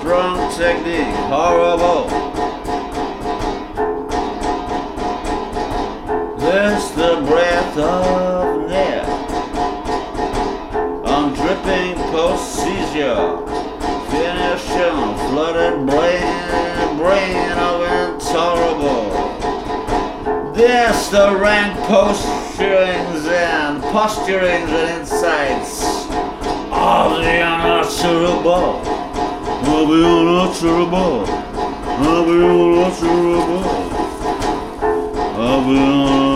Wrong technique, horrible. There's the breath of near. I'm dripping post-seizure. Finishing flooded brain of intolerable. There's the rank posturings and insights of the unanswerable. Of the unanswerable. Of the unanswerable. Of the unanswerable.